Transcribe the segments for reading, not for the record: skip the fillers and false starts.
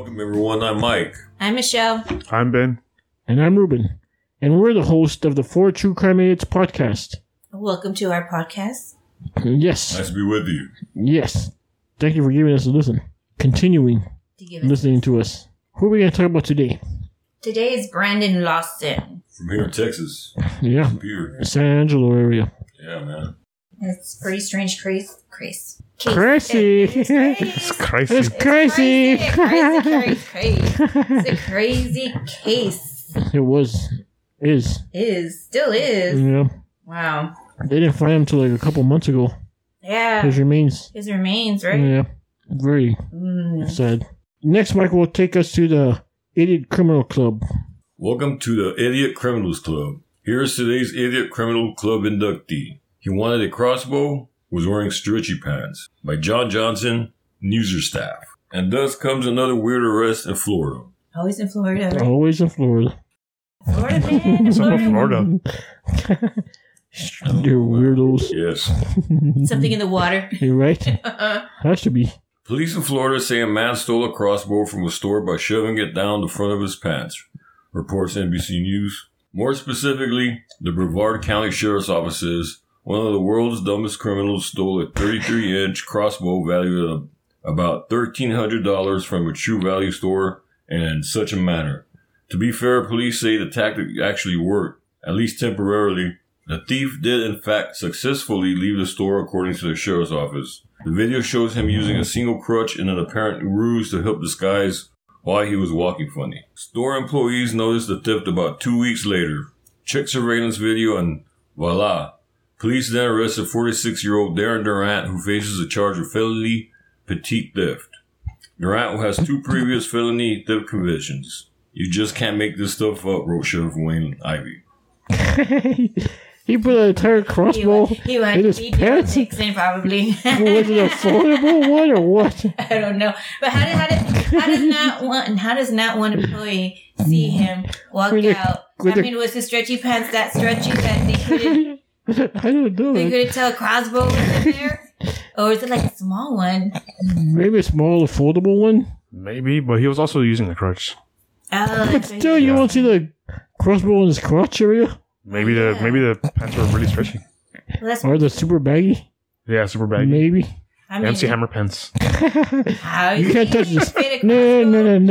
Welcome, everyone. I'm Mike. I'm Michelle. I'm Ben. And I'm Ruben. And we're the host of the 4 True Crime Idiots podcast. Welcome to our podcast. Yes. Nice to be with you. Yes. Thank you for giving us a listen. Continuing listening to us. Who are we going to talk about today? Today is Brandon Lawson. From here in Texas. Yeah. Here. San Angelo area. Yeah, man. It's pretty strange, crazy. Crazy. It's crazy. It's crazy. It's a crazy case. It was. Still is. Yeah. Wow. They didn't find him till like a couple months ago. Yeah. His remains. Right? Yeah. Very sad. Next, Mike will take us to the Idiot Criminal Club. Welcome to the Idiot Criminals Club. Here is today's Idiot Criminal Club inductee. He wanted a crossbow, was wearing stretchy pants. By John Johnson, Newser staff. And thus comes another weird arrest in Florida. Always in Florida. Right? Always in Florida. Florida, man. What's up with Florida? They're weirdos. Yes. Something in the water. You're right. Has to be. Police in Florida say a man stole a crossbow from a store by shoving it down the front of his pants, reports NBC News. More specifically, the Brevard County Sheriff's Office says one of the world's dumbest criminals stole a 33-inch crossbow valued at about $1,300 from a True Value store in such a manner. To be fair, police say the tactic actually worked, at least temporarily. The thief did in fact successfully leave the store according to the sheriff's office. The video shows him using a single crutch in an apparent ruse to help disguise why he was walking funny. Store employees noticed the theft about 2 weeks later. Check surveillance video and voila. Police then arrested 46-year-old Darren Durant, who faces a charge of felony petite theft. Durant has 2 previous felony theft convictions. You just can't make this stuff up, wrote Sheriff Wayne Ivey. He put an entire crossbow in his pants? Dixon, probably. Was it a foldable one or what? I don't know. But how does not one employee see him walk out? Was the stretchy pants that stretchy that they couldn't? I don't know. They couldn't tell a crossbow was in there? Or is it like a small one? Maybe a small foldable one? Maybe, but he was also using the crutch. Oh, but still, you won't see the crossbow in his crotch area? Maybe the pants were really stretchy. Well, or the super baggy? Yeah, super baggy. Maybe. I mean, MC Hammer pants. You can't touch this. No.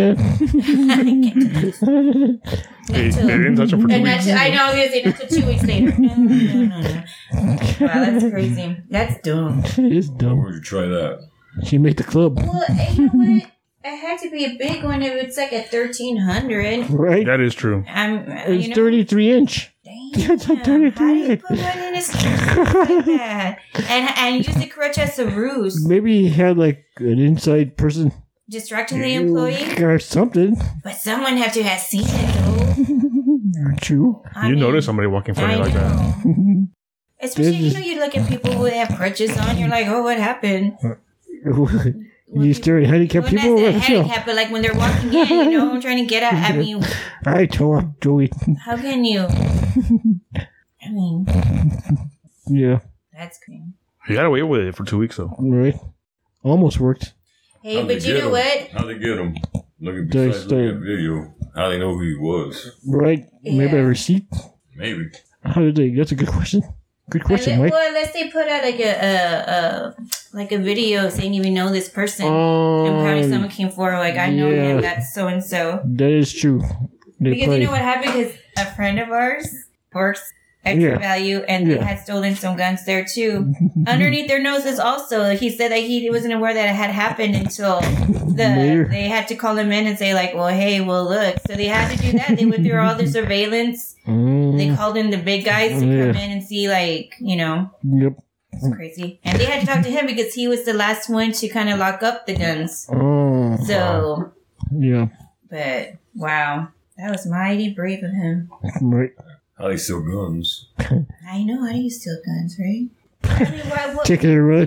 They didn't touch him for 2 weeks. I know, not to 2 weeks later. No. Wow, that's crazy. That's dumb. It is dumb. Where'd you try that? She made the club. Well, you know what? It had to be a big one if it's like a 1,300. Right? That is true. It's 33-inch. That's a 33 inch. How do you put one in his crotch like that? And use the crutch as a ruse. Maybe he had like an inside person. Distracting the employee? Or something. But someone had to have seen it though. True. You notice somebody walking funny like that. Especially, you look at people who have crutches on, you're like, oh, what happened? You stare at handicapped people? Handicapped, but like when they're walking in, I'm trying to get out. I mean, I told Joey. How can you? I mean, yeah. That's cool. He got away with it for 2 weeks, though. Right. Almost worked. Hey, but you know what? How'd they get him? Look at the video. How they know who he was? Right. Yeah. Maybe a receipt? Maybe. How did they? That's a good question. Good question, Mike. Well, unless they put out like a video saying you know this person, and probably someone came forward like, I know him, that's so and so. That is true. Because you know what happened? Because a friend of ours works at True Value, and they had stolen some guns there too. Underneath their noses, also, he said that he wasn't aware that it had happened until they had to call him in and say like, well, hey, well, look. So they had to do that. They went through all the surveillance. They called in the big guys to come in and see, like, Yep. It's crazy. And they had to talk to him because he was the last one to kind of lock up the guns. So. Yeah. But, wow. That was mighty brave of him. Right. How they steal guns? I know. How do you steal guns, right? Take it a run.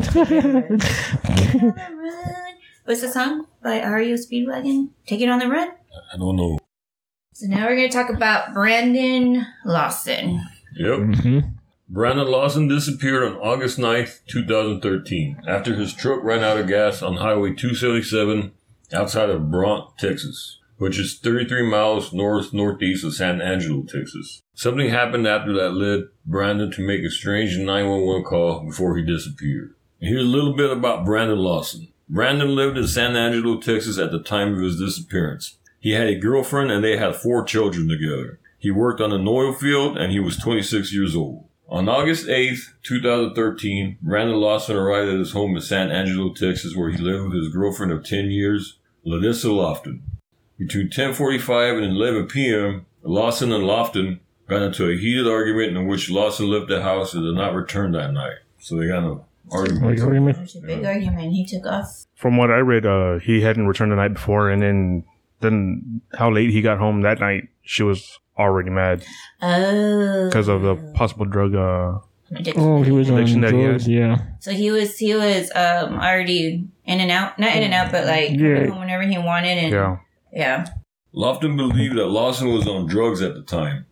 What's the song by REO Speedwagon? Take It on the Run? I don't know. So now we're going to talk about Brandon Lawson. Yep. Mm-hmm. Brandon Lawson disappeared on August 9th, 2013, after his truck ran out of gas on Highway 277 outside of Brant, Texas, which is 33 miles northeast of San Angelo, Texas. Something happened after that led Brandon to make a strange 911 call before he disappeared. And here's a little bit about Brandon Lawson. Brandon lived in San Angelo, Texas at the time of his disappearance. He had a girlfriend and they had 4 children together. He worked on an oil field and he was 26 years old. On August 8th, 2013, Brandon Lawson arrived at his home in San Angelo, Texas, where he lived with his girlfriend of 10 years, Ladissa Lofton. Between 10:45 and 11 p.m., Lawson and Lofton got into a heated argument in which Lawson left the house and did not return that night. So they got an argument. It was a big argument. He took off. From what I read, he hadn't returned the night before, and then how late he got home that night, she was already mad. Oh. Because of the possible drug addiction. He was on drugs, yeah. So he was already in and out. Not in and out, but like coming home whenever he wanted. And, yeah. Lofton believed that Lawson was on drugs at the time.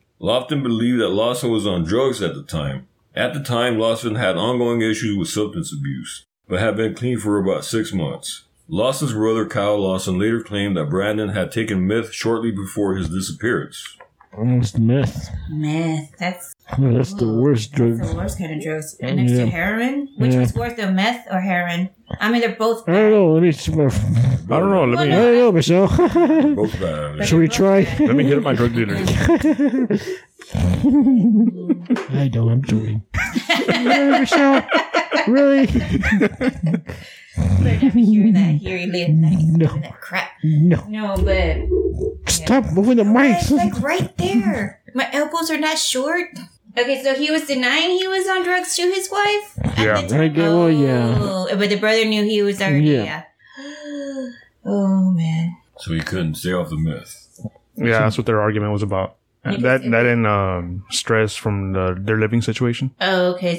At the time, Lawson had ongoing issues with substance abuse, but had been clean for about 6 months. Lawson's brother, Kyle Lawson, later claimed that Brandon had taken meth shortly before his disappearance. It's meth. That's the worst drug. That's the worst kind of drugs. Next to heroin? Which was worse, the meth or heroin? I mean, they're both bad. I don't know. Let me Michelle. Both bad. Should we try? Let me hit up my drug dealer. I know, I'm doing. Michelle, really? We're never hearing that here late at night. No. That crap. No, but stop moving the mic. It's like right there. My elbows are not short. Okay, so he was denying he was on drugs to his wife? Yeah. But the brother knew he was already, yeah. Oh, man. So he couldn't stay off the meth. Yeah, that's what their argument was about. That and stress from their living situation. Oh, okay.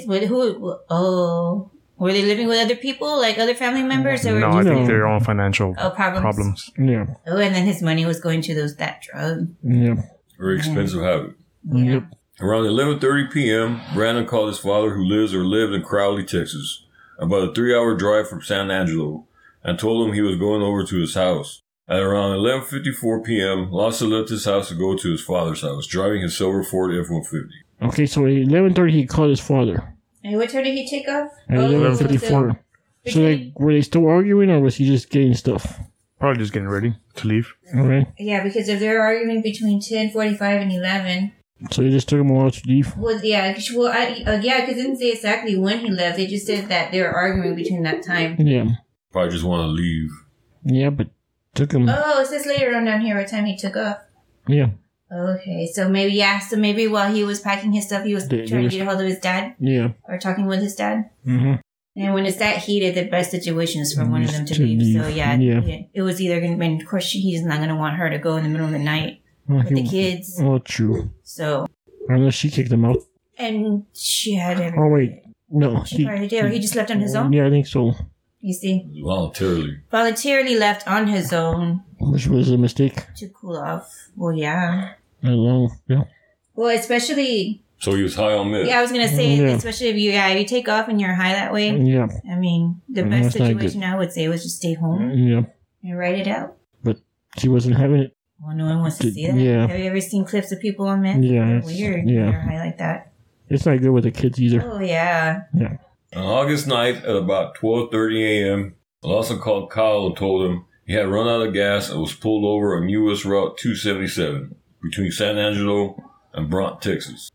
So were they living with other people, like other family members? Or I think their own financial problems. Yeah. Oh, and then his money was going to that drug. Yeah. Very expensive habit. Yeah. Yep. Around 11:30 p.m., Brandon called his father, who lives or lived in Crowley, Texas, about a 3-hour drive from San Angelo, and told him he was going over to his house. At around 11:54 p.m., Lawson left his house to go to his father's house, driving his silver Ford F-150. Okay, so at 11:30 he called his father. And what time did he take off? At 11:54. So were they still arguing, or was he just getting stuff? Probably just getting ready to leave. Okay. Yeah, because if they're arguing between 10:45 and 11. So it just took him a while to leave? Well, yeah. Because it didn't say exactly when he left. They just said that they were arguing between that time. Yeah. Probably just want to leave. Yeah, but took him. Oh, it says later on down here what time he took off. Yeah. Okay, so maybe while he was packing his stuff, he was trying to get a hold of his dad? Yeah. Or talking with his dad? Mm-hmm. And when it's that heated, the best situation is for one of them to leave. So, yeah, it was either going to be, of course, he's not going to want her to go in the middle of the night with the kids. Oh, true. So. Unless she kicked him out. And she had everything. Oh, wait. No. She probably did. Or he just left on his own? Yeah, I think so. You see? Voluntarily left on his own. Which was a mistake. To cool off. Well, yeah. Yeah. Well, especially... So he was high on meth. Yeah, I was going to say, especially if you take off and you're high that way. Yeah. I mean, the best situation I would say was just stay home. Yeah. And write it out. But she wasn't having it. Well, no one wants to see that. Yeah. Have you ever seen clips of people on meth? Yeah. It's weird. Yeah. They're high like that. It's not good with the kids either. Oh, yeah. Yeah. On August 9th at about 12:30 a.m., Lawson called Kyle and told him he had run out of gas and was pulled over on U.S. Route 277 between San Angelo and Brant, Texas.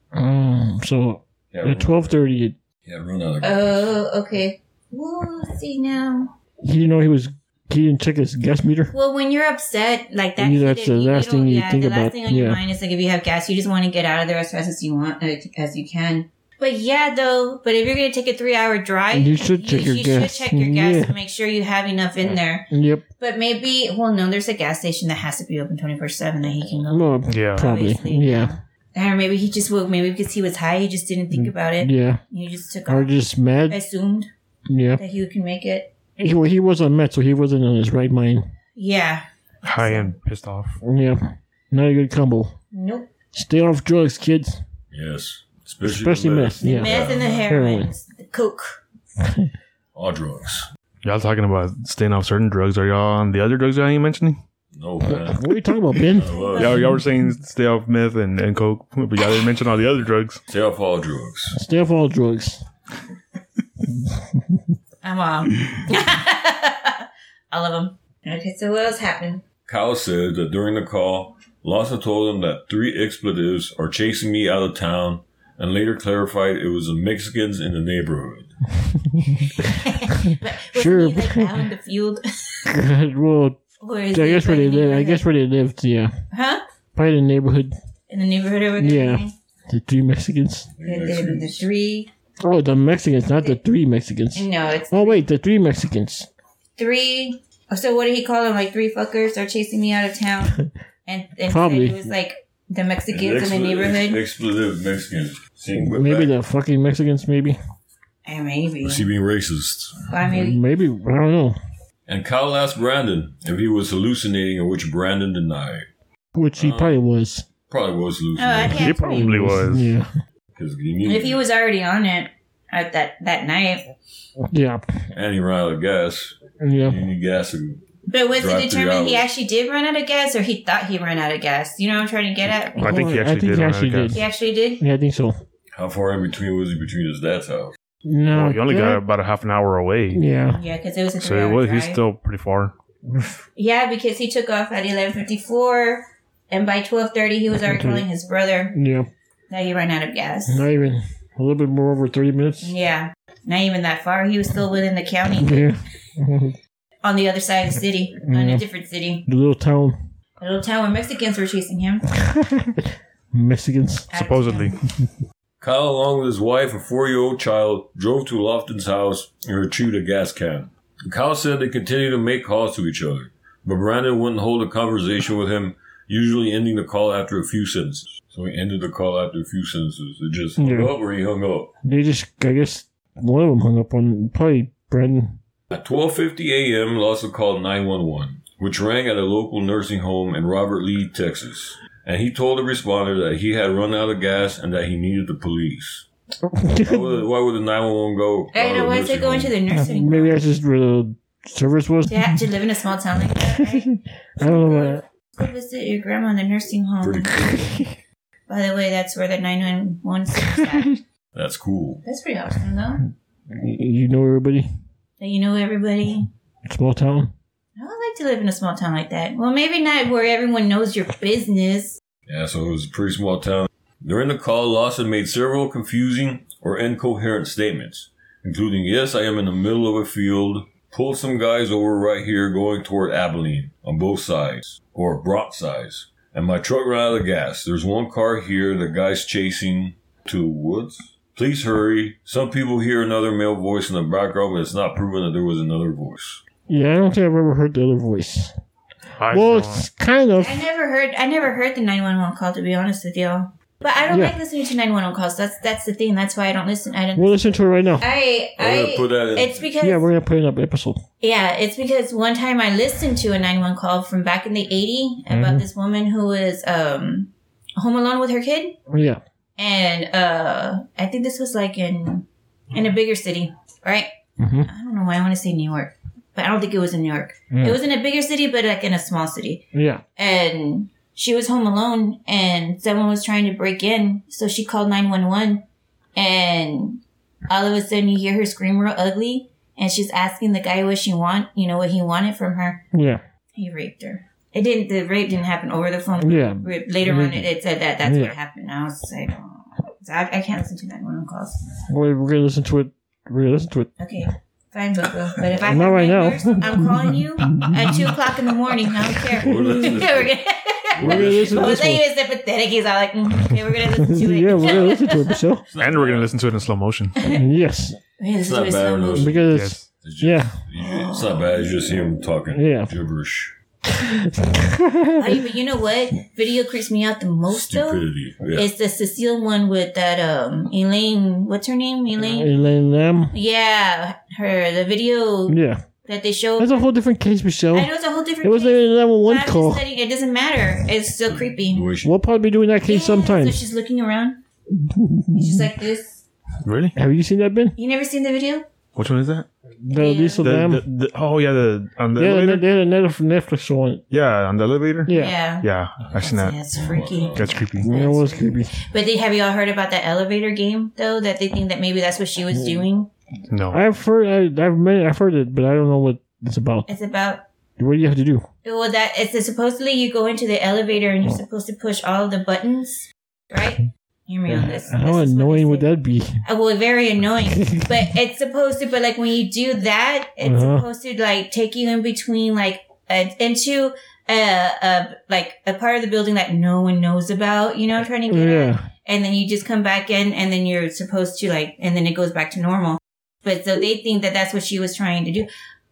So at 12:30, he had run out of gas. Oh, okay. Well, let's see now. He didn't check his gas meter. Well, when you're upset like that, that's the last thing you think about. The last thing on your mind is like if you have gas, you just want to get out of there as fast as you can. But yeah, though. But if you're going to take a 3-hour drive, you should check your gas. You should check your gas to make sure you have enough in there. Yep. But maybe, there's a gas station that has to be open 24/7 that he can go. Well, yeah, probably. Yeah. Or maybe he just woke. Maybe because he was high, he just didn't think about it. Yeah. He just took off. Or just mad. Assumed. Yeah. That he can make it. He wasn't mad, so he wasn't on his right mind. Yeah. High and pissed off. Yeah. Not a good combo. Nope. Stay off drugs, kids. Yes. Especially meth. The meth and the heroin. The coke. All drugs. Y'all talking about staying off certain drugs. Are y'all on the other drugs I ain't mentioning? No, man. What are you talking about, Ben? Y'all were saying stay off meth and coke, but y'all didn't mention all the other drugs. Stay off all drugs. Stay off all drugs. I'm all of them. Okay, so what else happened? Kyle said that during the call, Lawson told him that 3 expletives are chasing me out of town, and later clarified it was the Mexicans in the neighborhood. Sure. He, like, out in the field? Well, I guess where they live. I guess where they lived, yeah. Huh? Probably the neighborhood. In the neighborhood over there? Yeah. The 3 Mexicans. The 3. Oh, the Mexicans, not the 3 Mexicans. No, it's... Oh, wait, the 3 Mexicans. 3... So what did he call them? Like 3 fuckers are chasing me out of town? And Probably. Said it was like the Mexicans in the neighborhood? Expletive Mexicans. Maybe the fucking Mexicans, maybe. Maybe. Was he being racist? Maybe. I don't know. And Kyle asked Brandon if he was hallucinating, which Brandon denied. Which he probably was. Probably was hallucinating. He probably was. Yeah. If he was already on it at that night. Yeah. And he ran out of gas. Yeah. You need gas. But was it determined he actually did run out of gas, or he thought he ran out of gas? You know what I'm trying to get at? I think he actually did. He actually did? Yeah, I think so. How far in between was he between his dad's house? No. Well, he only got about a half an hour away. Yeah. Yeah, because it was a 3-hour So he's drive. still pretty far. Yeah, because he took off at 11:54, and by 12:30 he was already calling his brother. Yeah. That he ran out of gas. Not even a little bit more over 30 minutes. Yeah. Not even that far. He was still within the county. Yeah. On the other side of the city. In a different city. The little town. The little town where Mexicans were chasing him. Mexicans. Supposedly. Kyle, along with his wife and 4-year-old child, drove to Lofton's house and retrieved a gas can. Kyle said they continued to make calls to each other, but Brandon wouldn't hold a conversation with him, usually ending the call after a few sentences. So he ended the call after a few sentences. It just hung up or he hung up. They just, I guess, one of them hung up on probably Brandon. At 12:50 a.m., Lawson called 911, which rang at a local nursing home in Robert Lee, Texas. And he told the responder that he had run out of gas and that he needed the police. Why would the 911 go? I know, why is it going to the nursing home? Maybe that's just where the service was. To have to live in a small town like that, right? I don't know about Go visit your grandma in the nursing home. Pretty cool. By the way, that's where the 911 is at. That's cool. That's pretty awesome, though. You know everybody? That you know everybody. Small town? I would like to live in a small town like that. Well, maybe not where everyone knows your business. Yeah, so it was a pretty small town. During the call, Lawson made several confusing or incoherent statements, including, yes, I am in the middle of a field, pulled some guys over right here going toward Abilene on both sides, or Brock sides, and my truck ran out of gas. There's one car here, the guy's chasing to the woods. Please hurry. Some people hear another male voice in the background, but it's not proven that there was another voice. Yeah, I don't think I've ever heard the other voice. It's kind of. I never heard the 911 call, to be honest with you. But I don't like listening to 911 calls. That's the thing. That's why I don't listen. We'll listen to it right now. We're gonna put that in. It's because we're gonna put it up episode. Yeah, it's because one time I listened to a 911 call from back in the 80s about this woman who was home alone with her kid. Yeah. And I think this was like in a bigger city, right? Mm-hmm. I don't know why I want to say New York, but I don't think it was in New York. Yeah. It was in a bigger city, but like in a small city. Yeah. And she was home alone, and someone was trying to break in, so she called 911, and all of a sudden you hear her scream real ugly, and she's asking the guy what he wanted from her. Yeah. He raped her. The rape didn't happen over the phone. Yeah. Later on, it said that's what happened. I was like, I can't listen to 911 calls. We're going to listen to it. Okay. Fine, Boko. But if I not have right now. nightmares, I'm calling you at 2 o'clock in the morning. I don't care. We're listening. We're going to listen to I was this one. like, he was sympathetic. He's all like, okay, we're going to listen to it. Yeah, we're going to listen to it, Michelle. And we're going to listen to it in slow motion. Yes. It's not bad enough. Because, It's not bad. It's just him talking gibberish. But you know what video creeps me out the most Stupidity. though? It's the Cecile one with that Elaine, what's her name? Elaine Lam. Yeah, the video that they showed. That's a whole different case, Michelle. I know it's a whole different case. It wasn't even a 911 call. It doesn't matter. It's still creepy. We'll probably be doing that case sometime. So she's looking around. She's like this. Really? Have you seen that, Ben? You never seen the video? Which one is that? The Lisa Lamb. Oh yeah, on the elevator. They had a Netflix show on it. Yeah, on the elevator. Yeah, I seen that. That's freaky. That's creepy. Yeah, it was creepy. But have you all heard about that elevator game though? That they think that maybe that's what she was doing. No, I've heard it, but I don't know what it's about. It's about. What do you have to do? Well, it's supposedly you go into the elevator and you're supposed to push all of the buttons, right? Hear me on this. How annoying would that be? Well, very annoying. But it's supposed to. But like when you do that, it's supposed to like take you in between like into like a part of the building that no one knows about. You know, trying to get at. And then you just come back in, and then you're supposed to like, and then it goes back to normal. But so they think that that's what she was trying to do.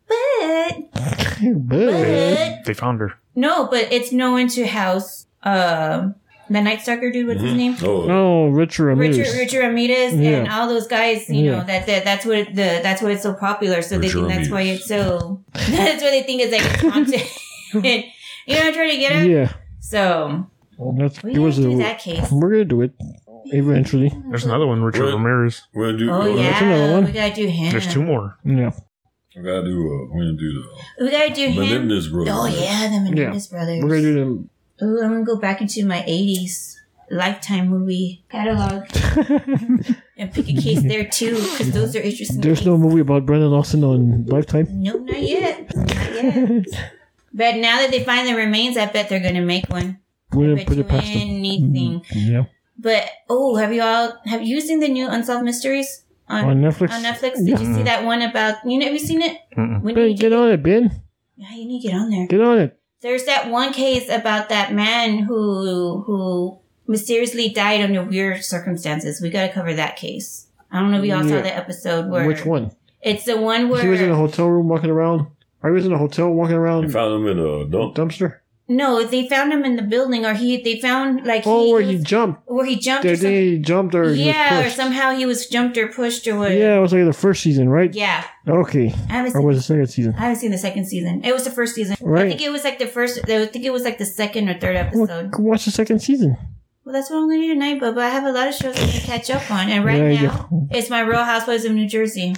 But they found her. No, but it's no one to house. The Night Stalker dude, what's his name? Richard Ramirez. Richard Ramirez and all those guys. You know that's what it's so popular. So they think that's why it's so. That's why they think it's like content. You know what I'm trying to get at? Yeah. So we're gonna do that case. We're gonna do it eventually. There's another one, Richard Ramirez. We're gonna do. Oh yeah, that's another one. We gotta do him. There's two more. Yeah. We gotta do. We're gonna do the. We gotta do him. Menendez brothers. Oh yeah, the Menendez brothers. We're gonna do them. Oh, I'm gonna go back into my 80s Lifetime movie catalog and pick a case there too, because those are interesting. There's no movie about Brendan Lawson on Lifetime? Nope, not yet. Not yet. But now that they find the remains, I bet they're gonna make one. Wouldn't put it past anything. Yeah. But have you seen the new Unsolved Mysteries on Netflix? On Netflix, did you see that one about? Have you seen it? Ben, get on it, Ben. Yeah, you need to get on there. Get on it. There's that one case about that man who mysteriously died under weird circumstances. We got to cover that case. I don't know if you all saw the episode where. Which one? It's the one where he was in a hotel room walking around. I was in a hotel walking around. They found him in a dumpster. No, they found him in the building, or they found like where he jumped. Where he jumped. He jumped, or he was pushed. Or somehow he was jumped or pushed, or what? Yeah, it was like the first season, right? Yeah. Okay. Or was the second season? I haven't seen the second season. It was the first season. Right. I think it was like the first. I think it was like the second or third episode. Well, watch the second season. Well, that's what I'm going to do tonight, but I have a lot of shows I need to catch up on, and right now it's my Real Housewives of New Jersey.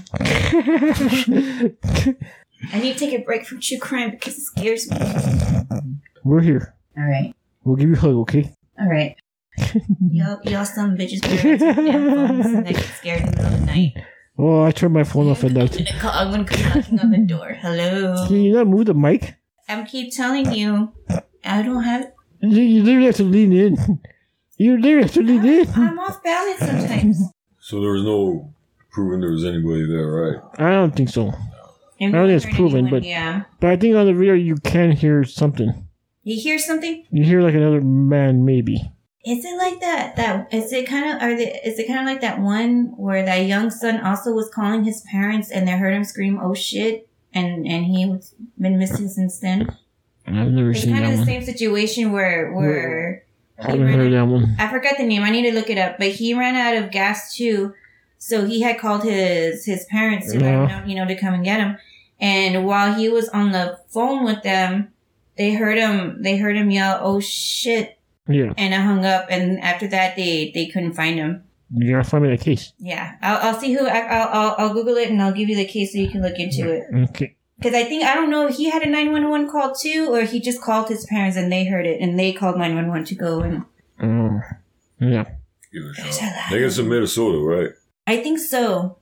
I need to take a break from true crime because it scares me. We're here. All right. We'll give you a hug, okay? All right. y'all some bitches better answer the damn phones and I get scared in the middle of the night. Oh, I turned my phone off at night. I'm going to come knocking on the door. Hello? Can you not move the mic? I keep telling you, I don't have... You literally have to lean in. You literally have to lean in. I'm off balance sometimes. So there was no proving there was anybody there, right? I don't think so. I don't think it's proven, but I think on the video you can hear something. You hear something? You hear like another man, maybe. Is it like that? Is it kind of like that one where that young son also was calling his parents and they heard him scream, "Oh shit!" and he's been missing since then? I've never seen that one. It's kind of the same situation where I haven't heard that one. I forgot the name. I need to look it up. But he ran out of gas too, so he had called his parents to let him know, to come and get him. And while he was on the phone with them, they heard him yell, "Oh shit!" Yeah. And I hung up. And after that, they couldn't find him. You gotta find me that case. Yeah, I'll see who. I'll Google it and I'll give you the case so you can look into it. Okay. Because I don't know if he had a 911 call too, or he just called his parents and they heard it and they called 911 to go and. Yeah. Give it a shot. I think it's in Minnesota, right? I think so.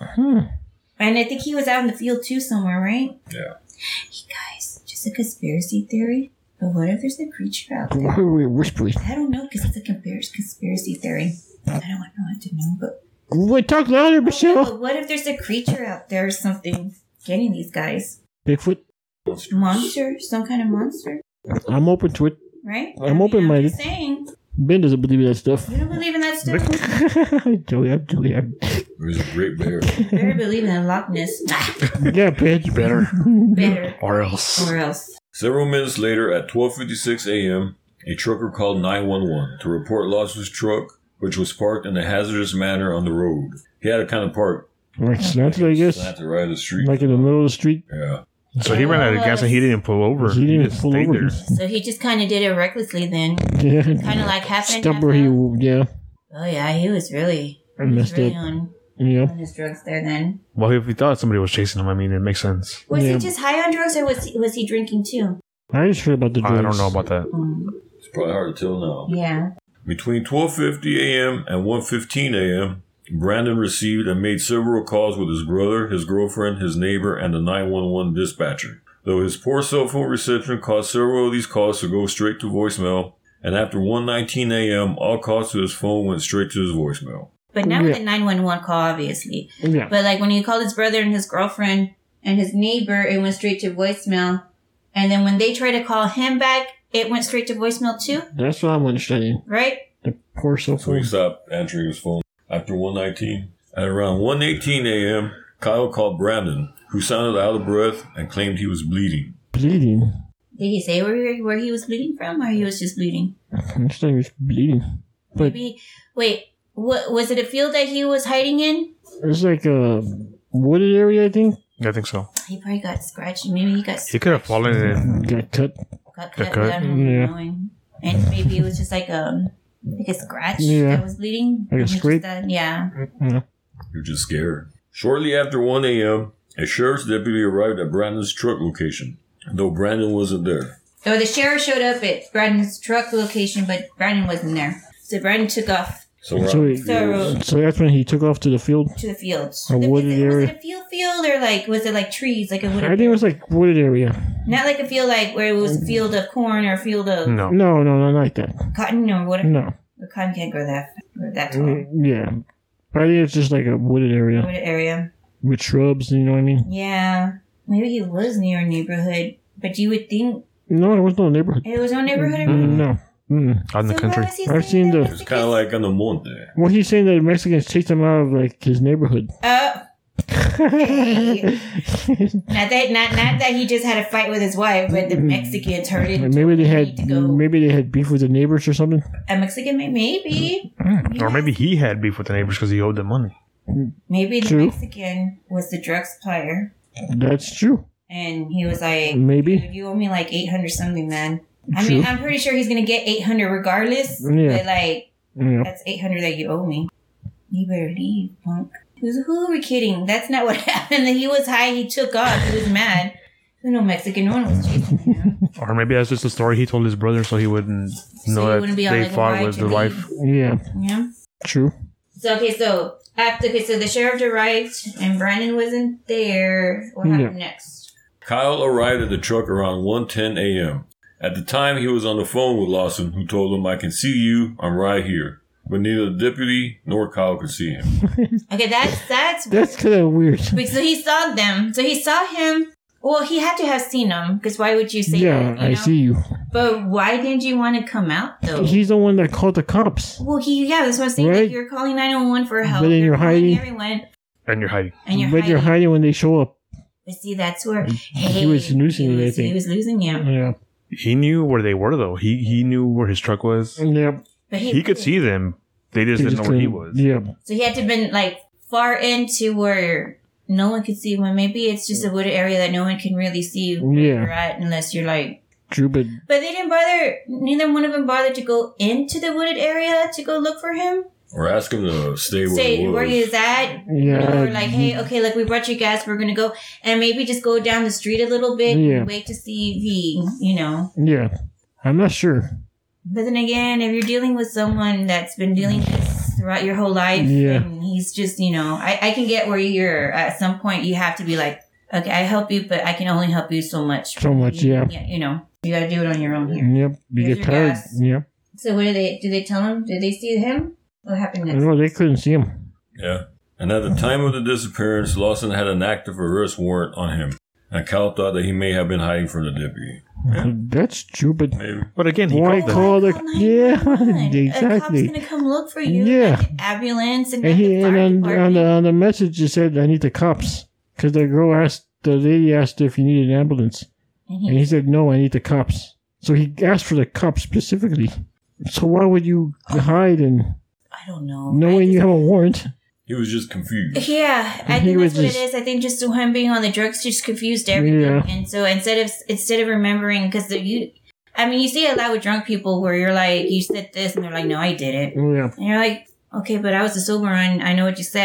And I think he was out in the field too somewhere, right? Yeah. Hey guys, just a conspiracy theory. But what if there's a creature out there? Why are we whispering? I don't know, because it's a conspiracy theory. I don't want no one to know, but... Wait, talk louder, Michelle. But what if there's a creature out there or something getting these guys? Bigfoot? Monster? Some kind of monster? I'm open to it. Right? I'm open-minded. I'm just saying. Ben doesn't believe in that stuff. You don't believe in that stuff? Joey. There's a great bear. You better believe in Loch Ness. Yeah, Ben, you better. Better. Or else. Several minutes later, at 12:56 a.m., a trucker called 911 to report lost his truck, which was parked in a hazardous manner on the road. He had to kind of park like slanted, I guess. Slanted right of the street. Like in the middle of the street. Yeah. So he ran out of gas and he didn't pull over. He didn't pull over. There. So he just kind of did it recklessly then. Yeah. Kind of like happened. Stop where he, yeah. Oh yeah, he was really messed up. Yeah. on his drugs there then. Well, if he thought somebody was chasing him, I mean, it makes sense. Was Yeah. he just high on drugs or was he drinking too? I just heard about the drugs. I don't know about that. It's probably hard to tell now. Yeah. Between 12:50 a.m. and 1:15 a.m., Brandon received and made several calls with his brother, his girlfriend, his neighbor, and the 911 dispatcher. Though his poor cell phone reception caused several of these calls to go straight to voicemail, and after 1:19 a.m., all calls to his phone went straight to his voicemail. But not with Yeah. the 911 call, obviously. Yeah. But like when he called his brother and his girlfriend and his neighbor, it went straight to voicemail. And then when they tried to call him back, it went straight to voicemail too, That's what I'm understanding. right? The poor cell So he phone. stopped answering his phone after 1:19. At around 1:18 a.m., Kyle called Brandon, who sounded out of breath and claimed he was bleeding. Bleeding. Did he say where he was bleeding from, or he was just bleeding? I understand he was bleeding. But Maybe. Wait, what was it? A field that he was hiding in? it's like a wooded area, I think. I think so. He probably got scratched. Maybe he got. He could have fallen in. Got cut. Got cut. cut without him Yeah. knowing. And maybe it was just like a scratch Yeah. that was bleeding. Like a And he just, scrape? yeah. Yeah. You're just scared. Shortly after 1 a.m., a sheriff's deputy arrived at Brandon's truck location, though Brandon wasn't there. So the sheriff showed up at Brandon's truck location, but Brandon wasn't there. So Brandon took off So we're So out he- in the fields. So that's when he took off to the field. to the fields. A wooded Was area. it a field or like was it like trees, like a I wooded? think it was like wooded area. Not like a field like where it was a field of corn or a field of No. No, not like that. cotton or whatever. No. The cotton can't grow that tall. Yeah. But I think it's just like a wooded area Wooded area. with shrubs, you know what I mean? Yeah, maybe he was near a neighborhood, but you would think No, it was no neighborhood. it was no neighborhood. No. Out in the So country. why was he I've saying seen that the- It's kind of like on the monte. Well, he's saying that Mexicans chased him out of like his neighborhood. Not that he just had a fight with his wife, but the Mexicans heard it. and Maybe told they him he had need to go. maybe they had beef with the neighbors or something. A Mexican, maybe. Or maybe he had beef with the neighbors because he owed them money. Maybe the True. Mexican was the drug supplier, That's true. and he was like, Maybe. "Dude, you owe me like 800 something, man." I True. mean, I'm pretty sure he's gonna get 800 regardless. Yeah. But like, Yeah. that's 800 that you owe me. You better leave, punk. Who are we kidding? That's not what happened. He was high. He took off. He was mad. There's no Mexican. No one was chasing him. Or maybe that's just a story he told his brother so he wouldn't he know that wouldn't be on, they like, a fought ride with to the leave. wife. Yeah. Yeah. True. So so the sheriff arrived and Brandon wasn't there. What happened next? Kyle arrived at the truck around 1:10 a.m. At the time, he was on the phone with Lawson, who told him, "I can see you. I'm right here." But neither the deputy nor Kyle could see him. Okay, that's That's kind of weird. Wait, so he saw them. So he saw him. Well, he had to have seen them, because why would you say Yeah, that? You I know? see you. But why didn't you want to come out though? He's the one that called the cops. Well, that's what I'm saying. Right. Like, you're calling 911 for help. But then you're calling hiding. everyone, And you're hiding. and you're But hiding. you're hiding when they show up. But see, that's where He was losing it, I think. He was losing you. Yeah. He knew where they were, though. He knew where his truck was. Yeah. But He could see them. They just He didn't just know where he couldn't- was. Yeah. So he had to have been like far into where no one could see him. Maybe it's just a wooded area that no one can really see where Yeah. you're at unless you're like. True, but But they didn't bother. Neither one of them bothered to go into the wooded area to go look for him. Or ask him to stay where Say he was. where he is at. yeah. Or like, hey, okay, like we brought you gas, we're gonna go, and maybe just go down the street a little bit, Yeah. and wait to see if he, you know. Yeah. I'm not sure. But then again, if you're dealing with someone that's been dealing this throughout your whole life, Yeah. and he's just, you know, I can get where you're at some point. You have to be like, okay, I help you, but I can only help you so much. So much, yeah. You know, you gotta do it on your own here. Yep. You Here's get your tired. gas. Yep. So what did they tell him? Did they see him? What happened I next? know they couldn't see him. Yeah. And at the time of the disappearance, Lawson had an active arrest warrant on him. And Kyle thought that he may have been hiding from the deputy. That's stupid. Maybe. But again, he Why called them. call the... Call Yeah, 911. exactly. A cop's gonna come look for you. Yeah. Like an ambulance and, And he the fire and department. on the message it said, "I need the cops," because the lady asked if he needed an ambulance, And and he said, "No, I need the cops." So he asked for the cops specifically. So why would you hide and I don't know. knowing you have a warrant? He was just confused. Yeah, I He think was that's what just- it is. I think just him being on the drugs just confused everything. Yeah. And so instead of remembering, because you see a lot with drunk people where you're like, you said this, and they're like, no, I did it. Yeah, And you're like, okay, but I was a sober one. I know what you said.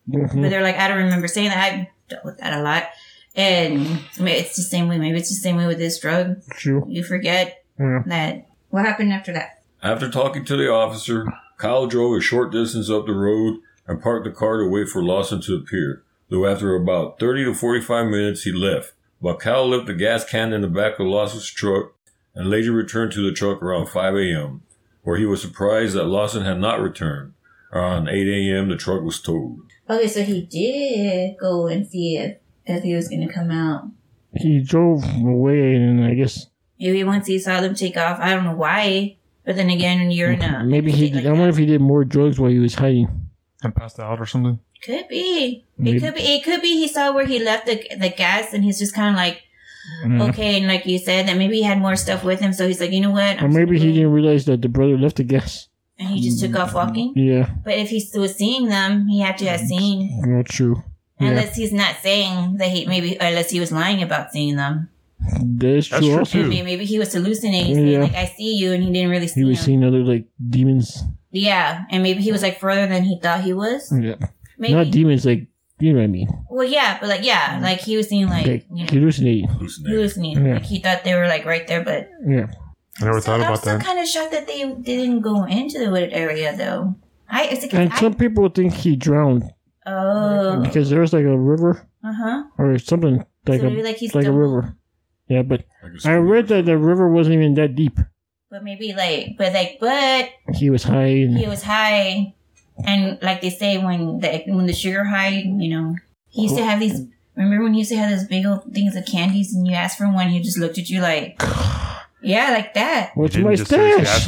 Mm-hmm. But they're like, I don't remember saying that. I dealt with that a lot. And it's the same way. Maybe it's the same way with this drug. True. You forget that. What happened after that? After talking to the officer, Kyle drove a short distance up the road and parked the car to wait for Lawson to appear. Though after about 30 to 45 minutes, he left. While Kyle left the gas can in the back of Lawson's truck and later returned to the truck around 5 a.m., where he was surprised that Lawson had not returned. Around 8 a.m., the truck was towed. Okay, so he did go and see if he was going to come out. He drove away, and I guess maybe once he saw them take off, I don't know why. But then again, you're in a... Maybe he did. I wonder if he did more drugs while he was hiding. And passed out or something? Could be. Maybe. It could be he saw where he left the gas and he's just kind of like, okay, and like you said, that maybe he had more stuff with him, so he's like, you know what? Or maybe he didn't realize that the brother left the gas. And he just took off walking? Yeah. But if he was seeing them, he had to have seen. Not true. Unless he's not saying that unless he was lying about seeing them. That's true also. Maybe he was hallucinating, saying, like, I see you, and he didn't really see He was seeing other, like, demons. Yeah, and maybe he was, like, further than he thought he was. Yeah. Maybe. Not demons, like, you know what I mean. Well, yeah, but, like, like, he was seeing, like hallucinating. Yeah. Like, he thought they were, like, right there, but... Yeah. I never thought about that. I'm still kind of shocked that they didn't go into the wooded area, though. Some people think he drowned. Oh. Because there's, like, a river. Uh-huh. Or something. Like, so maybe, like, he's like a river. Yeah, but I read that the river wasn't even that deep. But maybe, but... He was high. He was high. And, like they say, when the sugar high, you know... He used to have these... Remember when he used to have those big old things of candies and you asked for one, he just looked at you like... Yeah, like that. What's my stash?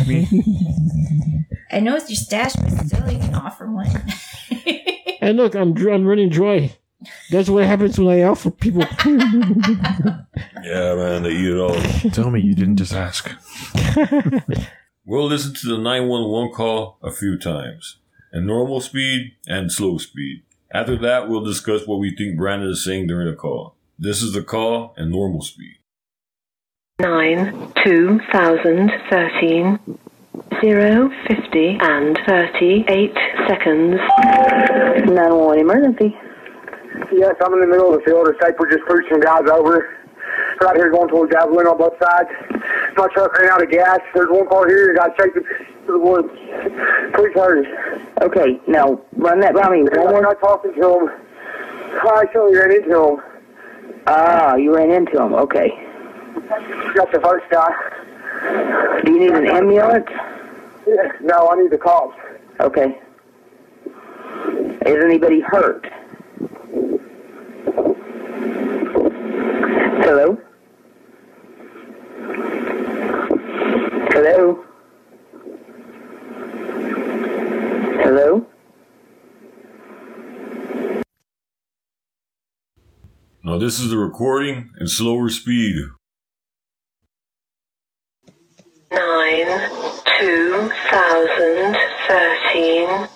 I know it's your stash, but still you can offer one. And look, I'm running dry. That's what happens when I offer people. Yeah, man, they eat it all. Tell me you didn't just ask. We'll listen to the 911 call a few times, in normal speed and slow speed. After that, we'll discuss what we think Brandon is saying during the call. This is the call in normal speed. 9/2013 0:50 and 38 seconds. 911 emergency. Yes, I'm in the middle of the field. The state just pushed some guys over. Right here going towards Javelin on both sides. My truck ran out of gas. There's one car here. Got chasing to the woods. Please hurry. Okay, now run that by me. We're not talking to him. I actually ran into him. Ah, you ran into him. Okay. That's the first guy. Do you need an ambulance? Yeah, no, I need the cops. Okay. Is anybody hurt? Hello? Hello? Hello? Now this is the recording in slower speed. 9/2013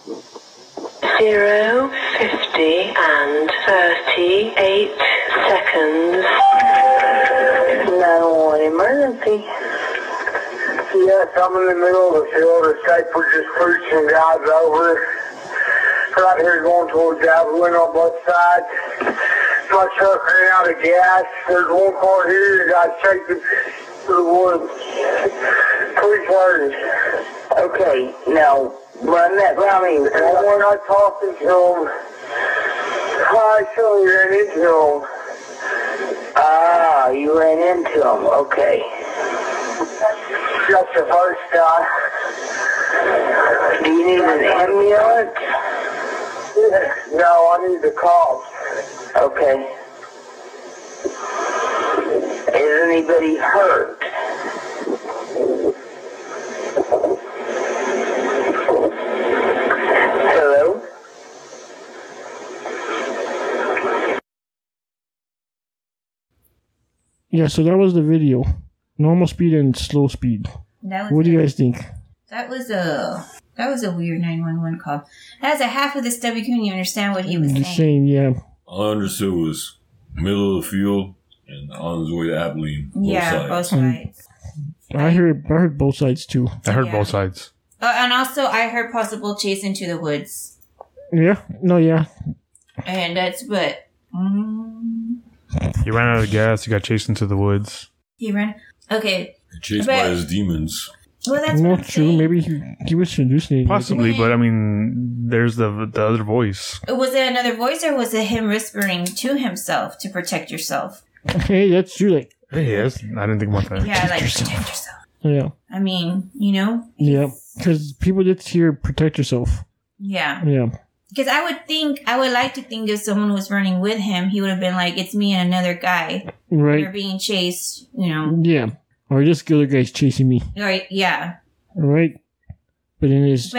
0:50 and 38 seconds. 911 emergency. Yes, I'm in the middle of the field. The state just pushed some guys over. Right here going towards Javelin on both sides. My truck ran out of gas. There's one car here. Got chasing to the woods. Please hurry. Okay, now run that by me. We're not talking to him. I actually ran into him. Ah, you ran into him. Okay. That's the first guy. Do you need an ambulance? No, I need the cops. Okay. Is anybody hurt? Hello? Yeah, so that was the video. Normal speed and slow speed. What do you guys think? That was a weird 911 call. That's a half of the stuff you couldn't even understand what he was saying. Yeah. All I understood was middle of the field and on his way to Abilene. Both sides. I heard both sides too. I heard both sides. And also, I heard possible chase into the woods. Yeah. No, yeah. And that's what. He ran out of gas. He got chased into the woods. He ran. Okay. Chased by his demons. Well, that's not true. saying. Maybe he was hallucinating. Possibly, but I mean, there's the other voice. Was it another voice or was it him whispering to himself to protect yourself? Hey, that's true. Like, Yes, I didn't think about that. Yeah, like protect yourself. Yeah. I mean, you know? Yeah, because people did hear protect yourself. Yeah. Yeah. Because I would like to think if someone was running with him, he would have been like, it's me and another guy. Right. You're being chased, you know. Yeah. Or this other guy's chasing me. Right, yeah. Right. But in his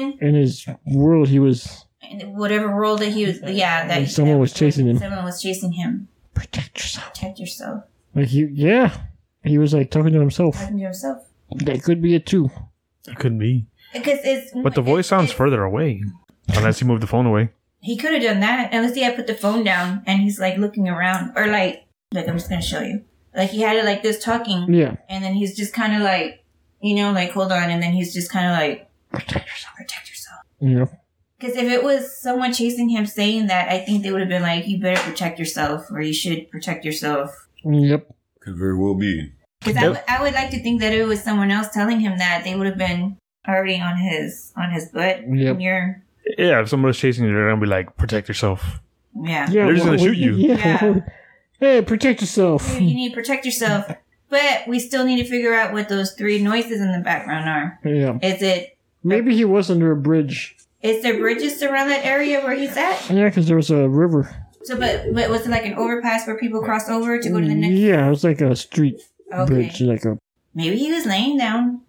world, he was... In whatever world that he was... Yeah. That someone was chasing him. Someone was chasing him. Protect yourself. Protect yourself. Like, he was like talking to himself. Talking to himself. That could be it too. It could be. Because But the voice sounds further away. Unless he moved the phone away. He could have done that. Unless he had put the phone down and he's like looking around. Or like I'm just going to show you. Like he had it like this talking. Yeah. And then he's just kind of like, you know, like hold on. And then he's just kind of like, protect yourself. Protect yourself. Yeah. Because if it was someone chasing him saying that, I think they would have been like, you better protect yourself. Or you should protect yourself. Yep. Could very well be. Because I would like to think that if it was someone else telling him that, they would have been already on his butt. Yep. Yeah, if someone was chasing you, they're going to be like, protect yourself. Yeah. They're just going to shoot you. Yeah. Hey, protect yourself. You need to protect yourself. But we still need to figure out what those three noises in the background are. Yeah. Is it... Maybe he was under a bridge. Is there bridges around that area where he's at? Yeah, because there was a river. So, but was it like an overpass where people cross over to go to the next... Yeah, it was like a street bridge. Like a... Maybe he was laying down.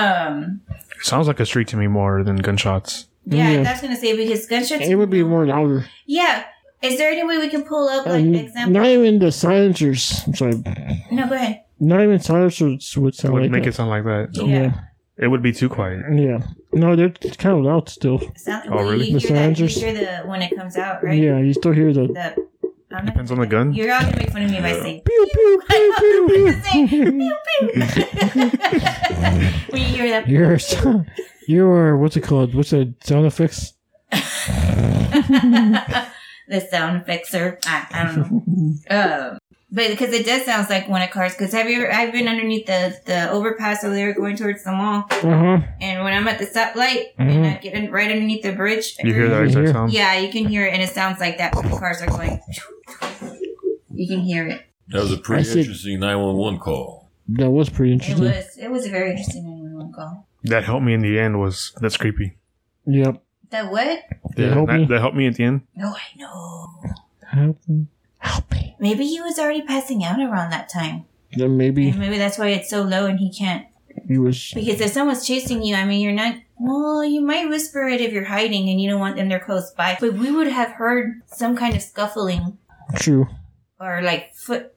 It sounds like a street to me more than gunshots. Yeah, that's going to say because gunshots... It would be more louder. Yeah. Is there any way we can pull up, like, example? Not even the silencers. I'm sorry. No, go ahead. Not even silencers would sound like make that. it sound like that. Yeah. It would be too quiet. Yeah. No, they're kind of loud still. Really? You hear when it comes out, right? Yeah, you still hear the... Depends on the gun. You're all going to make fun of me by saying... Pew, pew, pew, pew, pew. When you hear that... You're what's it called? What's the sound effects? The sound effects are... I don't know. But because it does sound like one of cars. Because I've been underneath the overpass over there going towards the mall. Uh-huh. And when I'm at the stoplight and I get right underneath the bridge. You hear that exact sound? Yeah, you can hear it. And it sounds like that when the cars are going... You can hear it. That was a pretty interesting 911 call. That was pretty interesting. It was a very interesting 911 call. That helped me in the end that's creepy. Yep. That what? That helped me at the end. No, I know. Help me. Maybe he was already passing out around that time. Then maybe. And maybe that's why it's so low and he can't. He was. Because if someone's chasing you, I mean, you're not. Well, you might whisper it if you're hiding and you don't want them there close by. But we would have heard some kind of scuffling. True. Or like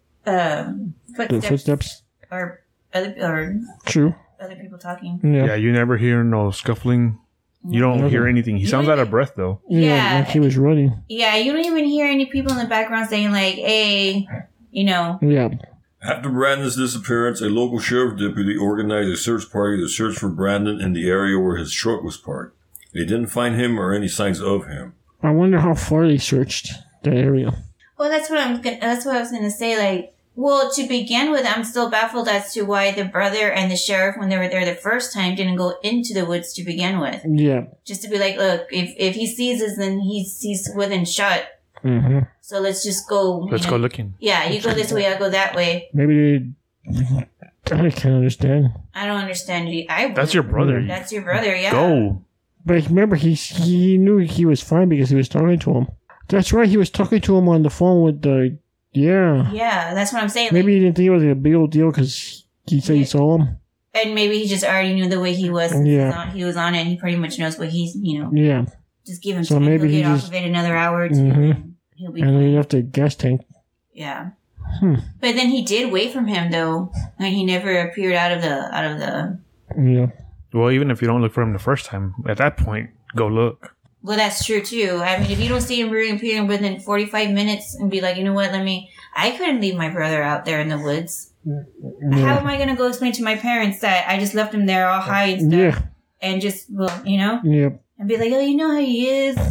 footsteps. Or True. Other people talking. Yeah, you never hear no scuffling. You don't hear anything. He sounds out of breath, though. Yeah, like he was running. Yeah, you don't even hear any people in the background saying, like, hey, you know. Yeah. After Brandon's disappearance, a local sheriff deputy organized a search party to search for Brandon in the area where his truck was parked. They didn't find him or any signs of him. I wonder how far they searched that area. Well, that's what I was going to say, like, well, to begin with, I'm still baffled as to why the brother and the sheriff, when they were there the first time, didn't go into the woods to begin with. Yeah. Just to be like, look, if he sees us, then he's within shot. Mm-hmm. So let's just go. Let's go looking. Yeah, you go this way, I'll go that way. Maybe I can't understand. I don't understand it. That's your brother. That's your brother, yeah. Go. But remember, he knew he was fine because he was talking to him. That's right, he was talking to him on the phone with the... Yeah. Yeah, that's what I'm saying. Maybe he didn't think it was a big old deal because he said he saw him. And maybe he just already knew the way he was. Yeah. He was on it and he pretty much knows what he's, Yeah. Just give him so time. Maybe He'll he get just, off of it another hour or two. And he'll be and fine. then he left the gas tank. Yeah. But then he did wait from him though. And he never appeared out of the... Yeah. Well, even if you don't look for him the first time, at that point, go look. Well, that's true too. I mean, if you don't see him reappearing within 45 minutes and be like, you know what, I couldn't leave my brother out there in the woods. Yeah. How am I going to go explain to my parents that I just left him there all high and stuff? Yeah. And just, well, you know? Yep. And be like, oh, you know how he is?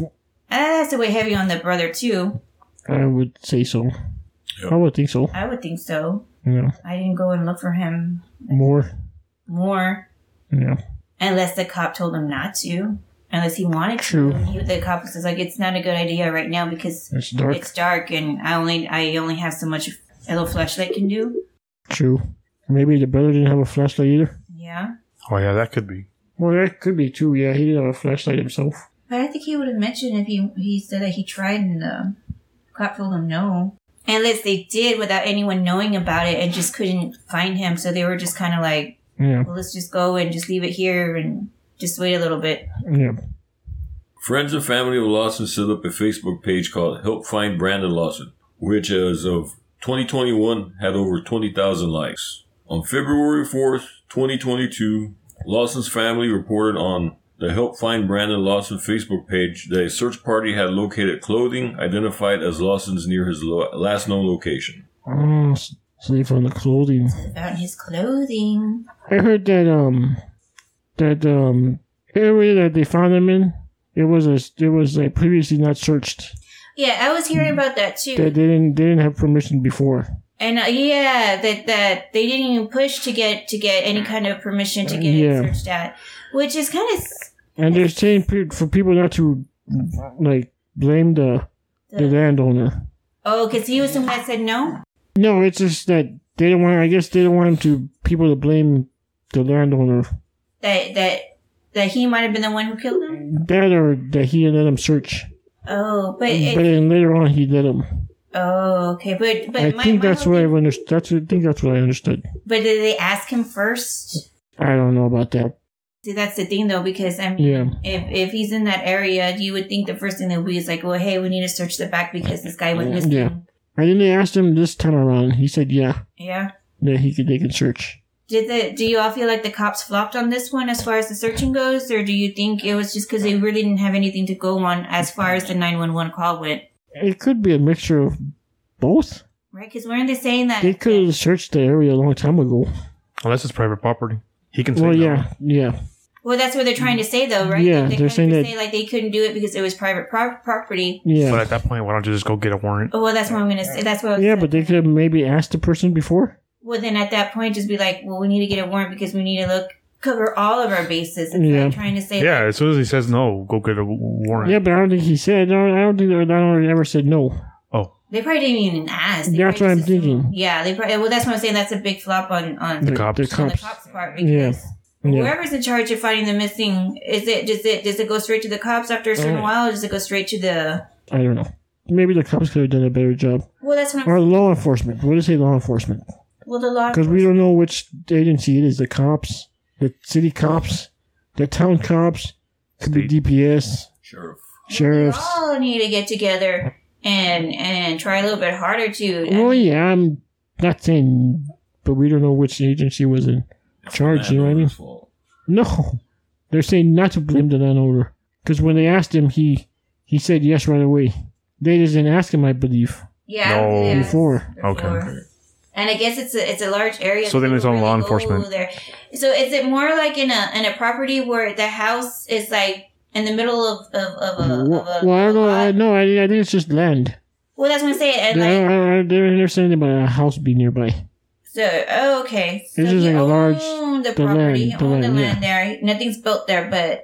That has to weigh heavy on the brother, too. I would say so. Yep. I would think so. I would think so. Yeah. I didn't go and look for him More. Yeah. Unless the cop told him not to. Unless he wanted True. to. The cop says, like, it's not a good idea right now because It's dark. it's dark and I only have so much a little flashlight can do. True. Maybe the brother didn't have a flashlight either. Yeah. Oh, yeah, that could be. Well, that could be true. Yeah, he didn't have a flashlight himself. But I think he would have mentioned if he said that he tried and the cop told him no. Unless they did without anyone knowing about it and just couldn't find him. So they were just kind of like, Yeah. well, let's just go and just leave it here and just wait a little bit. Yeah. Friends and family of Lawson set up a Facebook page called Help Find Brandon Lawson, which as of 2021 had over 20,000 likes. On February 4th, 2022, Lawson's family reported on the Help Find Brandon Lawson Facebook page that a search party had located clothing identified as Lawson's near his last known location. Oh, so they found the clothing. Found his clothing. I heard that area that they found him in, it was previously not searched. Yeah, I was hearing about that too. That they didn't have permission before. And that they didn't even push to get any kind of permission to get Yeah. it searched at, which is kind of. And they're saying for people not to like blame the landowner. Oh, because he was the one that said no. No, it's just that they don't want. I guess they don't want people to blame the landowner. That he might have been the one who killed him. That or that he let him search. Oh, but then later on he let him. Oh, okay, but I think that's what I understood. I think that's what I understood. But did they ask him first? I don't know about that. See, that's the thing, though, because I mean, if he's in that area, you would think the first thing they would be is like, well, hey, we need to search the back because this guy went missing. Yeah. And then they asked him this time around. He said, yeah. Yeah. That they can search. Do you all feel like the cops flopped on this one as far as the searching goes, or do you think it was just because they really didn't have anything to go on as far as the 911 call went? It could be a mixture of both. Right? Because weren't they saying that They could have searched the area a long time ago. Unless it's private property. He can say Well, no. yeah. Well, that's what they're trying to say, though, right? Yeah, they're they're saying that. say like they couldn't do it because it was private property. Yeah. But at that point, why don't you just go get a warrant? Oh, well, that's what I'm gonna say. That's what. Yeah, but they could have maybe asked the person before. Well, then at that point, just be like, well, we need to get a warrant because we need to cover all of our bases. It's Yeah. like trying to say, Yeah, as soon as he says no, go get a warrant. Yeah, but I don't think he said. No, I don't think the landowner ever said no. Oh. they probably didn't even ask. They That's probably what I'm just assumed- thinking. Yeah, they probably. Well, that's what I'm saying. That's a big flop on The cops. The on the cops. cops' part because Yeah. whoever's in charge of finding the missing, does it go straight to the cops after a certain while, or does it go straight to the? I don't know. Maybe the cops could have done a better job. Well, that's what I'm. Or law enforcement. What do you say, law enforcement? Well, the law. Because we don't know which agency it is. The cops, the city cops, the town cops, could be DPS, Sheriff. sheriffs. We all need to get together and try a little bit harder to. Oh yeah, I'm not saying, but we don't know which agency was in charge. You know what I mean? Landowner's fault. No, they're saying not to blame the landowner. Because when they asked him, he said yes right away. They didn't ask him, I believe, Yeah. No. yeah, before. Okay. And I guess it's a large area. So then it's people on law really go enforcement. there. So is it more like in a property where the house is like in the middle of a Well, I don't know. I think it's just land. Well, that's what I'm saying. And like, They're saying about a house being nearby. so okay. So It's just he like a large- owned the the property. land, He the owned the land, land there. Nothing's built there, but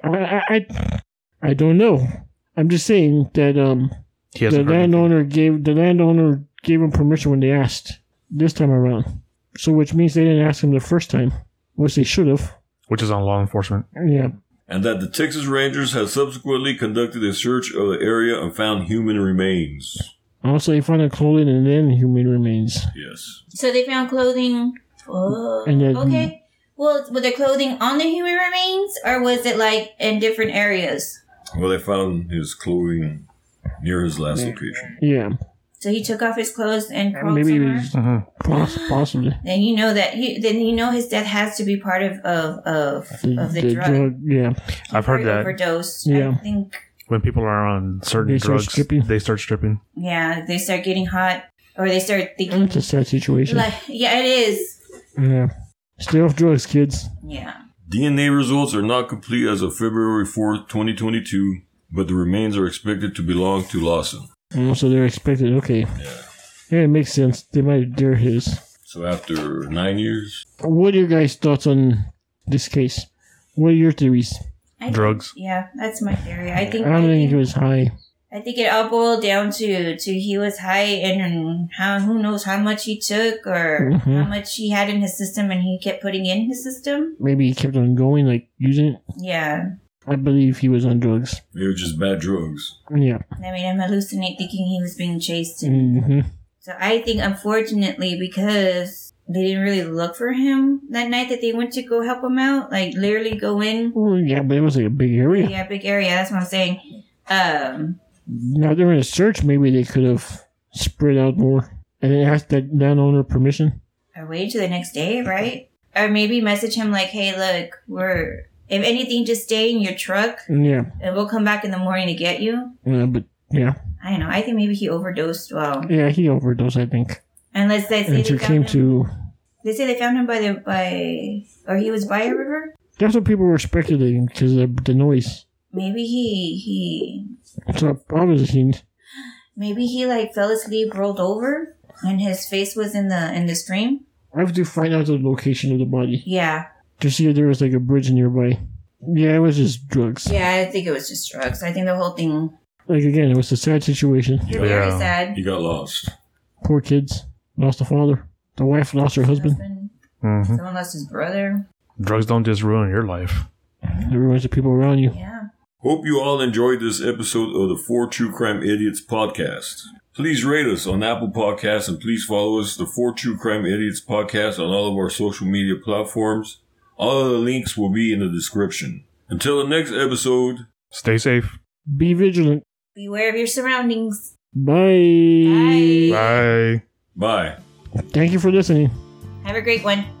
I don't know. I'm just saying that He hasn't the heard anything. landowner gave him permission when they asked this time around. So which means they didn't ask him the first time, which they should have. Which is on law enforcement. Yeah. And that the Texas Rangers had subsequently conducted a search of the area and found human remains. Also, they found the clothing and then human remains. Yes. so they found clothing. Oh, And then- okay. Well, were the clothing on the human remains, or was it like in different areas? Well, they found his clothing near his last location. Yeah. So he took off his clothes and crawled Maybe somewhere. it was Mm-hmm. possibly. Then you know that his death has to be part of the drug. Yeah. I've heard that overdose. Yeah. I think when people are on certain They start drugs, stripping. they start stripping. they start getting hot, or they start thinking It's a sad situation. like, yeah, it is. Yeah. Stay off drugs, kids. Yeah. DNA results are not complete as of February 4th, 2022, but the remains are expected to belong to Lawson. Oh, so they're expected. Okay. Yeah, it makes sense. They're his. So after 9 years, What are your guys' thoughts on this case? What are your theories? Drugs. Yeah, that's my theory. I think He was high. I think it all boiled down to he was high and who knows how much he took or how much he had in his system and he kept putting in his system. Maybe he kept on going, like using it. Yeah. I believe he was on drugs. they were just bad drugs. Yeah. That made him hallucinate thinking he was being chased. Mm-hmm. So I think, unfortunately, because they didn't really look for him that night that they went to go help him out, like literally go in. Well, yeah, but it was like a big area. Yeah, big area. That's what I'm saying. Now during a search, maybe they could have spread out more and then asked that landowner permission. Or wait till the next day, right? Or maybe message him like, hey, look, if anything, just stay in your truck Yeah. and we'll come back in the morning to get you. But yeah. I don't know. I think maybe he overdosed. Well, Yeah, he overdosed, I think. unless they say And they it came found him. to... They say they found him or he was by a river. That's what people were speculating because of the noise. Maybe he So obviously, maybe he like fell asleep, rolled over, and his face was in the stream. I have to find out the location of the body Yeah, to see if there was like a bridge nearby. Yeah, it was just drugs. yeah. I think it was just drugs. I think the whole thing. Like again, it was a sad situation. Very sad. He got lost. Poor kids lost a father. The wife lost her husband. Mm-hmm. Someone lost his brother. Drugs don't just ruin your life. It ruins the people around you. Yeah. Hope you all enjoyed this episode of the 4 True Crime Idiots podcast. Please rate us on Apple Podcasts and please follow us, the 4 True Crime Idiots podcast, on all of our social media platforms. All of the links will be in the description. Until the next episode, Stay safe. Be vigilant. Beware of your surroundings. Bye. Bye. Bye. bye. Thank you for listening. Have a great one.